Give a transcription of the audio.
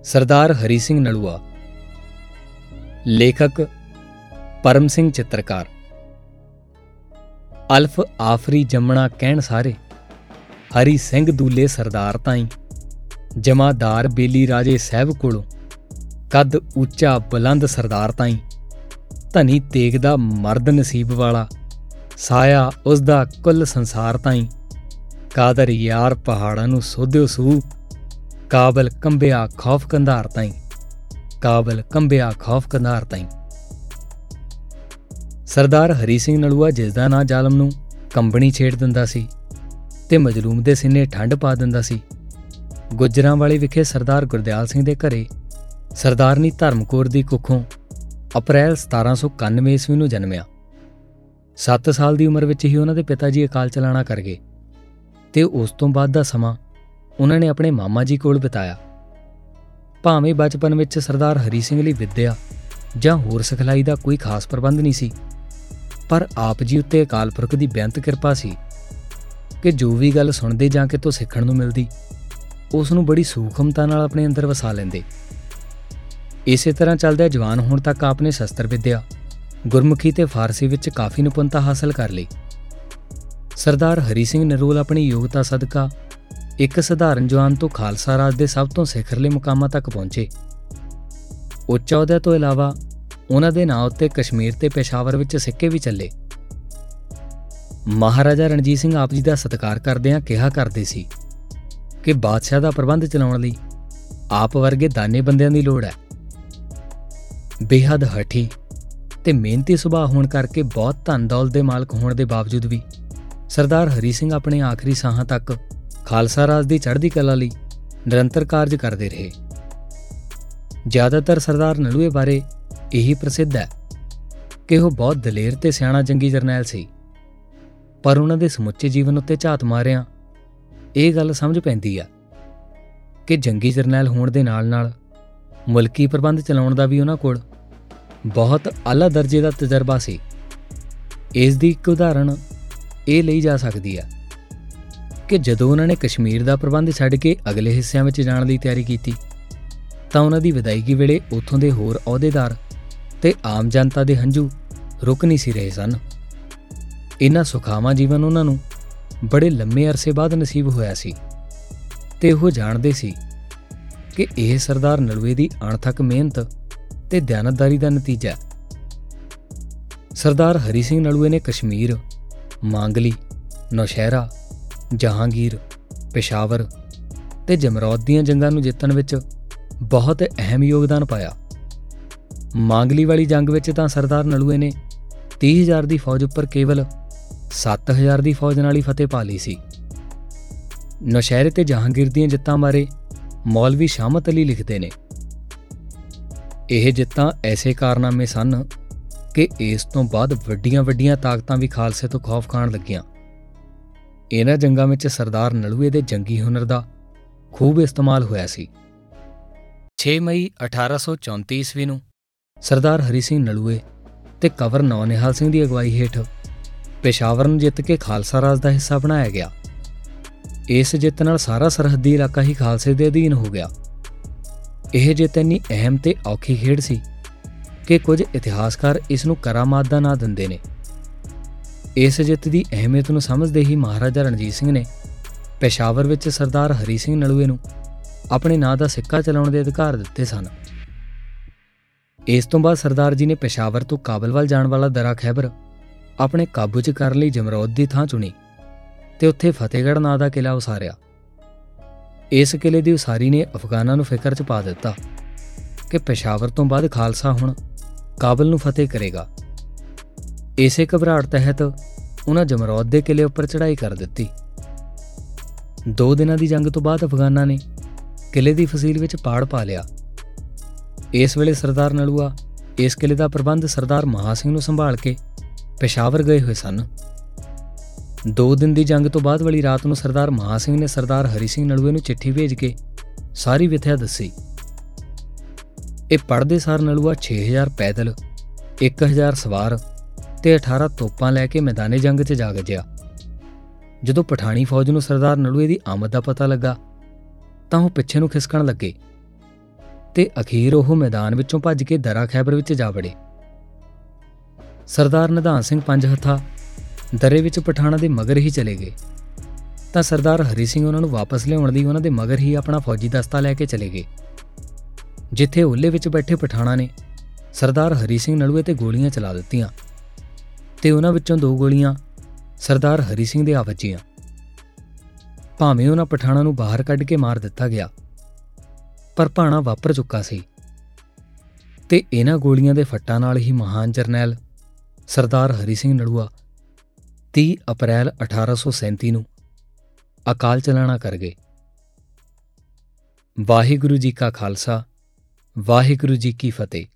ਸਰਦਾਰ ਹਰੀ ਸਿੰਘ ਨਲੂਆ। ਲੇਖਕ ਪਰਮ ਸਿੰਘ ਚਿੱਤਰਕਾਰ। ਅਲਫ ਆਫਰੀ ਜੰਮਣਾ ਕਹਿਣ ਸਾਰੇ, ਹਰੀ ਸਿੰਘ ਦੂਲੇ ਸਰਦਾਰ ਤਾਈਂ। ਜਮਾਦਾਰ ਬੇਲੀ ਰਾਜੇ ਸਾਹਿਬ ਕੋਲੋਂ, ਕੱਦ ਉੱਚਾ ਬੁਲੰਦ ਸਰਦਾਰ ਤਾਈਂ। ਧਨੀ ਤੇਗ ਦਾ ਮਰਦ ਨਸੀਬ ਵਾਲਾ, ਸਾਇਆ ਉਸਦਾ ਕੁੱਲ ਸੰਸਾਰ ਤਾਈਂ। ਕਾਦਰ ਯਾਰ ਪਹਾੜਾਂ ਨੂੰ ਸੋਧਿਓ ਸੂ, ਕਾਬਲ ਕੰਬਿਆ ਖੌਫ ਕੰਧਾਰ ਤਾਈਂ। ਕਾਬਲ ਕੰਬਿਆ ਖੌਫ ਕੰਧਾਰ ਤਾਈਂ। ਸਰਦਾਰ ਹਰੀ ਸਿੰਘ ਨਲੂਆ, ਜਿਸ ਦਾ ਨਾਂ ਜ਼ਾਲਮ ਨੂੰ ਕੰਬਣੀ ਛੇੜ ਦਿੰਦਾ ਸੀ ਤੇ ਮਜਲੂਮ ਦੇ ਸੀਨੇ ਠੰਡ ਪਾ ਦਿੰਦਾ ਸੀ, ਗੁੱਜਰਾਂ ਵਿਖੇ ਸਰਦਾਰ ਗੁਰਦਿਆਲ ਸਿੰਘ ਦੇ ਘਰੇ ਸਰਦਾਰਨੀ ਧਰਮ ਕੌਰ ਦੀ ਕੁੱਖੋਂ ਅਪ੍ਰੈਲ 1791 ਈਸਵੀ ਨੂੰ ਜਨਮਿਆ। 7 ਸਾਲ ਦੀ ਉਮਰ ਵਿੱਚ ਹੀ ਉਹਨਾਂ ਦੇ ਪਿਤਾ ਜੀ ਅਕਾਲ ਚਲਾਣਾ ਕਰ ਗਏ ਤੇ ਉਸ ਤੋਂ ਬਾਅਦ ਦਾ ਸਮਾਂ ਉਹਨਾਂ ਨੇ ਆਪਣੇ ਮਾਮਾ ਜੀ ਕੋਲ ਬਿਤਾਇਆ। ਭਾਵੇਂ ਬਚਪਨ ਵਿੱਚ ਸਰਦਾਰ ਹਰੀ ਸਿੰਘ ਲਈ ਵਿੱਦਿਆ ਜਾਂ ਹੋਰ ਸਿਖਲਾਈ ਦਾ ਕੋਈ ਖਾਸ ਪ੍ਰਬੰਧ ਨਹੀਂ ਸੀ, ਪਰ ਆਪ ਜੀ ਉੱਤੇ ਅਕਾਲ ਪੁਰਖ ਦੀ ਬੇਅੰਤ ਕਿਰਪਾ ਸੀ ਕਿ ਜੋ ਵੀ ਗੱਲ ਸੁਣਦੇ ਜਾਂ ਕਿਤੋਂ ਸਿੱਖਣ ਨੂੰ ਮਿਲਦੀ, ਉਸ ਨੂੰ ਬੜੀ ਸੂਖਮਤਾ ਨਾਲ ਆਪਣੇ ਅੰਦਰ ਵਸਾ ਲੈਂਦੇ। ਇਸੇ ਤਰ੍ਹਾਂ ਚੱਲਦਿਆਂ ਜਵਾਨ ਹੋਣ ਤੱਕ ਆਪ ਨੇ ਸ਼ਸਤਰ ਵਿੱਦਿਆ, ਗੁਰਮੁਖੀ ਤੇ ਫਾਰਸੀ ਵਿੱਚ ਕਾਫੀ ਨਿਪੁੰਨਤਾ ਹਾਸਲ ਕਰ ਲਈ। ਸਰਦਾਰ ਹਰੀ ਸਿੰਘ ਨਰੋਲ ਆਪਣੀ ਯੋਗਤਾ ਸਦਕਾ ਇੱਕ ਸਧਾਰਨ ਜਵਾਨ ਤੋਂ ਖਾਲਸਾ ਰਾਜ ਦੇ ਸਭ ਤੋਂ ਸਿਖਰਲੇ ਮੁਕਾਮਾਂ ਤੱਕ ਪਹੁੰਚੇ। ਉੱਚ ਅਹੁਦੇ ਤੋਂ ਇਲਾਵਾ ਉਹਨਾਂ ਦੇ ਨਾਂ ਉੱਤੇ ਕਸ਼ਮੀਰ ਤੇ ਪੇਸ਼ਾਵਰ ਵਿੱਚ ਸਿੱਕੇ ਵੀ ਚੱਲੇ। ਮਹਾਰਾਜਾ ਰਣਜੀਤ ਸਿੰਘ ਆਪ ਜੀ ਦਾ ਸਤਿਕਾਰ ਕਰਦਿਆਂ ਕਿਹਾ ਕਰਦੇ ਸੀ ਕਿ ਬਾਦਸ਼ਾਹ ਦਾ ਪ੍ਰਬੰਧ ਚਲਾਉਣ ਲਈ ਆਪ ਵਰਗੇ ਦਾਨੇ ਬੰਦਿਆਂ ਦੀ ਲੋੜ ਹੈ। ਬੇਹੱਦ ਹਠੀ ਤੇ ਮਿਹਨਤੀ ਸੁਭਾਅ ਹੋਣ ਕਰਕੇ ਬਹੁਤ ਧਨ ਦੌਲਤ ਦੇ ਮਾਲਕ ਹੋਣ ਦੇ ਬਾਵਜੂਦ ਵੀ ਸਰਦਾਰ ਹਰੀ ਸਿੰਘ ਆਪਣੇ ਆਖਰੀ ਸਾਹਾਂ ਤੱਕ ਖਾਲਸਾ ਰਾਜ ਦੀ ਚੜ੍ਹਦੀ ਕਲਾ ਲਈ ਨਿਰੰਤਰ ਕਾਰਜ ਕਰਦੇ ਰਹੇ। ਜ਼ਿਆਦਾਤਰ ਸਰਦਾਰ ਨਲੂਏ ਬਾਰੇ ਇਹੀ ਪ੍ਰਸਿੱਧ ਹੈ ਕਿ ਉਹ ਬਹੁਤ ਦਲੇਰ ਤੇ ਸਿਆਣਾ ਜੰਗੀ ਜਰਨੈਲ ਸੀ, ਪਰ ਉਹਨਾਂ ਦੇ ਸਮੁੱਚੇ ਜੀਵਨ ਉੱਤੇ ਝਾਤ ਮਾਰਿਆਂ ਇਹ ਗੱਲ ਸਮਝ ਪੈਂਦੀ ਆ ਕਿ ਜੰਗੀ ਜਰਨੈਲ ਹੋਣ ਦੇ ਨਾਲ-ਨਾਲ ਮੁਲਕੀ ਪ੍ਰਬੰਧ ਚਲਾਉਣ ਦਾ ਵੀ ਉਹਨਾਂ ਕੋਲ ਬਹੁਤ ਆਲਾ ਦਰਜੇ ਦਾ ਤਜਰਬਾ ਸੀ। ਇਸ ਦੀ ਇੱਕ ਉਦਾਹਰਣ ਇਹ ਲਈ ਜਾ ਸਕਦੀ ਹੈ ਕਿ ਜਦੋਂ ਉਹਨਾਂ ਨੇ ਕਸ਼ਮੀਰ ਦਾ ਪ੍ਰਬੰਧ ਛੱਡ ਕੇ ਅਗਲੇ ਹਿੱਸਿਆਂ ਵਿੱਚ ਜਾਣ ਦੀ ਤਿਆਰੀ ਕੀਤੀ ਤਾਂ ਉਹਨਾਂ ਦੀ ਵਿਦਾਇਗੀ ਵੇਲੇ ਉੱਥੋਂ ਦੇ ਹੋਰ ਅਹੁਦੇਦਾਰ ਤੇ ਆਮ ਜਨਤਾ ਦੇ ਹੰਝੂ ਰੁਕ ਨਹੀਂ ਸੀ ਰਹੇ ਸਨ। ਇਹਨਾਂ ਸੁਖਾਵਾਂ ਜੀਵਨ ਉਹਨਾਂ ਨੂੰ ਬੜੇ ਲੰਮੇ ਅਰਸੇ ਬਾਅਦ ਨਸੀਬ ਹੋਇਆ ਸੀ ਤੇ ਉਹ ਜਾਣਦੇ ਸੀ ਕਿ ਇਹ ਸਰਦਾਰ ਨਲੂਏ ਦੀ ਅਣਥੱਕ ਮਿਹਨਤ ਤੇ ਦਿਆਨਤਦਾਰੀ ਦਾ ਨਤੀਜਾ ਹੈ। ਸਰਦਾਰ ਹਰੀ ਸਿੰਘ ਨਲੂਏ ਨੇ ਕਸ਼ਮੀਰ, ਮਾਂਗਲੀ, ਨੌਸ਼ਹਿਰਾ, ਜਹਾਂਗੀਰ, ਪੇਸ਼ਾਵਰ ਤੇ ਜਮਰੌਦ ਦੀਆਂ ਜੰਗਾਂ ਨੂੰ ਜਿੱਤਣ ਵਿੱਚ ਬਹੁਤ ਅਹਿਮ ਯੋਗਦਾਨ ਪਾਇਆ। ਮਾਂਗਲੀ ਵਾਲੀ ਜੰਗ ਵਿੱਚ ਤਾਂ ਸਰਦਾਰ ਨਲੂਏ ਨੇ 30,000 ਦੀ ਫੌਜ ਉੱਪਰ ਕੇਵਲ 7,000 ਦੀ ਫੌਜ ਨਾਲ ਹੀ ਫਤਿਹ ਪਾ ਲਈ ਸੀ। ਨੌਸ਼ਹਿਰੇ ਤੇ ਜਹਾਂਗੀਰ ਦੀਆਂ ਜਿੱਤਾਂ ਬਾਰੇ ਮੌਲਵੀ ਸ਼ਾਮਤ ਅਲੀ ਲਿਖਦੇ ਨੇ, ਇਹ ਜਿੱਤਾਂ ਐਸੇ ਕਾਰਨਾਮੇ ਸਨ ਕਿ ਇਸ ਤੋਂ ਬਾਅਦ ਵੱਡੀਆਂ ਤਾਕਤਾਂ ਵੀ ਖਾਲਸੇ ਤੋਂ ਖੌਫ ਖਾਣ ਲੱਗੀਆਂ। ਇਹਨਾਂ ਜੰਗਾਂ ਵਿੱਚ ਸਰਦਾਰ ਨਲੂਏ ਦੇ ਜੰਗੀ ਹੁਨਰ ਦਾ ਖੂਬ ਇਸਤੇਮਾਲ ਹੋਇਆ ਸੀ। 6 ਮਈ 1834 ਈਸਵੀ ਨੂੰ ਸਰਦਾਰ ਹਰੀ ਸਿੰਘ ਨਲੂਏ ਤੇ ਕੰਵਰ ਨੌਨਿਹਾਲ ਸਿੰਘ ਦੀ ਅਗਵਾਈ ਹੇਠ ਪੇਸ਼ਾਵਰ ਨੂੰ ਜਿੱਤ ਕੇ ਖਾਲਸਾ ਰਾਜ ਦਾ ਹਿੱਸਾ ਬਣਾਇਆ ਗਿਆ। ਇਸ ਜਿੱਤ ਨਾਲ ਸਾਰਾ ਸਰਹੱਦੀ ਇਲਾਕਾ ਹੀ ਖਾਲਸੇ ਦੇ ਅਧੀਨ ਹੋ ਗਿਆ। ਇਹ ਜਿੱਤ ਇੰਨੀ ਅਹਿਮ ਤੇ ਔਖੀ ਖੇਡ ਸੀ ਕਿ ਕੁਝ ਇਤਿਹਾਸਕਾਰ ਇਸ ਨੂੰ ਕਰਾਮਾਤ ਦਾ ਨਾਂ ਦਿੰਦੇ ਨੇ। ਇਸ ਜਿੱਤ ਦੀ ਅਹਿਮੀਅਤ ਨੂੰ ਸਮਝਦੇ ਹੀ ਮਹਾਰਾਜਾ ਰਣਜੀਤ ਸਿੰਘ ਨੇ ਪੇਸ਼ਾਵਰ ਵਿੱਚ ਸਰਦਾਰ ਹਰੀ ਸਿੰਘ ਨਲੂਏ ਨੂੰ ਆਪਣੇ ਨਾਂ ਦਾ ਸਿੱਕਾ ਚਲਾਉਣ ਦੇ ਅਧਿਕਾਰ ਦਿੱਤੇ ਸਨ। ਇਸ ਤੋਂ ਬਾਅਦ ਸਰਦਾਰ ਜੀ ਨੇ ਪੇਸ਼ਾਵਰ ਤੋਂ ਕਾਬਲ ਵੱਲ ਜਾਣ ਵਾਲਾ ਦਰਾ ਖੈਬਰ ਆਪਣੇ ਕਾਬੂ 'ਚ ਕਰਨ ਲਈ ਜਮਰੌਦ ਦੀ ਥਾਂ ਚੁਣੀ ਤੇ ਉੱਥੇ ਫਤਿਹਗੜ੍ਹ ਨਾਂ ਦਾ ਕਿਲ੍ਹਾ ਉਸਾਰਿਆ। ਇਸ ਕਿਲ੍ਹੇ ਦੀ ਉਸਾਰੀ ਨੇ ਅਫਗਾਨਾਂ ਨੂੰ ਫਿਕਰ 'ਚ ਪਾ ਦਿੱਤਾ ਕਿ ਪੇਸ਼ਾਵਰ ਤੋਂ ਬਾਅਦ ਖਾਲਸਾ ਹੁਣ ਕਾਬਲ ਨੂੰ ਫਤਿਹ ਕਰੇਗਾ। ਇਸੇ ਘਬਰਾਹਟ ਤਹਿਤ ਉਹਨਾਂ ਜਮਰੌਦ ਦੇ ਕਿਲ੍ਹੇ ਉੱਪਰ ਚੜ੍ਹਾਈ ਕਰ ਦਿੱਤੀ। 2 ਦਿਨਾਂ ਦੀ ਜੰਗ ਤੋਂ ਬਾਅਦ ਅਫਗਾਨਾਂ ਨੇ ਕਿਲ੍ਹੇ ਦੀ ਫਸੀਲ ਵਿੱਚ ਪਾੜ ਪਾ ਲਿਆ। ਇਸ ਵੇਲੇ ਸਰਦਾਰ ਨਲੂਆ ਇਸ ਕਿਲ੍ਹੇ ਦਾ ਪ੍ਰਬੰਧ ਸਰਦਾਰ ਮਹਾ ਸਿੰਘ ਨੂੰ ਸੰਭਾਲ ਕੇ ਪੇਸ਼ਾਵਰ ਗਏ ਹੋਏ ਸਨ। 2 ਦਿਨ ਦੀ ਜੰਗ ਤੋਂ ਬਾਅਦ ਵਾਲੀ ਰਾਤ ਨੂੰ ਸਰਦਾਰ ਮਹਾ ਸਿੰਘ ਨੇ ਸਰਦਾਰ ਹਰੀ ਸਿੰਘ ਨਲੂਏ ਨੂੰ ਚਿੱਠੀ ਭੇਜ ਕੇ ਸਾਰੀ ਵਿਥਿਆ ਦੱਸੀ। ਇਹ ਪੜ੍ਹਦੇ ਸਾਰ ਨਲੂਆ 6,000 ਪੈਦਲ, 1,000 ਸਵਾਰ ਤੇ 18 ਤੋਪਾਂ ਲੈ ਕੇ ਮੈਦਾਨੇ ਜੰਗ 'ਚ ਜਾ ਗੱਜਿਆ। ਜਦੋਂ ਪਠਾਣੀ ਫੌਜ ਨੂੰ ਸਰਦਾਰ ਨਲੂਏ ਦੀ ਆਮਦ ਦਾ ਪਤਾ ਲੱਗਾ ਤਾਂ ਉਹ ਪਿੱਛੇ ਨੂੰ ਖਿਸਕਣ ਲੱਗੇ। ਤੇ ਅਖੀਰ ਉਹ ਮੈਦਾਨ ਵਿੱਚੋਂ ਭੱਜ ਕੇ ਦਰਾ ਖੈਬਰ ਵਿੱਚ ਜਾ ਵੜੇ। ਸਰਦਾਰ ਨਿਧਾਨ ਸਿੰਘ ਪੰਜ ਹੱਥਾ ਦਰੇ ਵਿੱਚ ਪਠਾਣਾਂ ਦੇ ਮਗਰ ਹੀ ਚਲੇ ਗਏ ਤਾਂ ਸਰਦਾਰ ਹਰੀ ਸਿੰਘ ਉਹਨਾਂ ਨੂੰ ਵਾਪਸ ਲਿਆਉਣ ਲਈ ਉਹਨਾਂ ਦੇ ਮਗਰ ਹੀ ਆਪਣਾ ਫੌਜੀ ਦਸਤਾ ਲੈ ਕੇ ਚਲੇ ਗਏ। ਜਿੱਥੇ ਓਹਲੇ ਵਿੱਚ ਬੈਠੇ ਪਠਾਣਾਂ ਨੇ ਸਰਦਾਰ ਹਰੀ ਸਿੰਘ ਨਲੂਏ ਤੇ ਗੋਲੀਆਂ ਚਲਾ ਦਿੱਤੀਆਂ ਤੇ ਉਹਨਾਂ ਵਿੱਚੋਂ 2 ਗੋਲੀਆਂ ਸਰਦਾਰ ਹਰੀ ਸਿੰਘ ਦੇ ਆ ਵੱਜੀਆਂ। ਭਾਵੇਂ ਉਹਨਾਂ ਪਠਾਣਾਂ ਨੂੰ ਬਾਹਰ ਕੱਢ ਕੇ ਮਾਰ ਦਿੱਤਾ ਗਿਆ, ਪਰ ਭਾਣਾ ਵਾਪਰ ਚੁੱਕਾ ਸੀ ਤੇ ਇਹਨਾਂ ਗੋਲੀਆਂ ਦੇ ਫੱਟਾਂ ਨਾਲ ਹੀ ਮਹਾਨ ਜਰਨੈਲ ਸਰਦਾਰ ਹਰੀ ਸਿੰਘ ਨਲੂਆ 30 ਅਪ੍ਰੈਲ 1837 ਨੂੰ ਅਕਾਲ ਚਲਾਣਾ ਕਰ ਗਏ। ਵਾਹਿਗੁਰੂ ਜੀ ਕਾ ਖਾਲਸਾ, ਵਾਹਿਗੁਰੂ ਜੀ ਕੀ ਫਤਿਹ।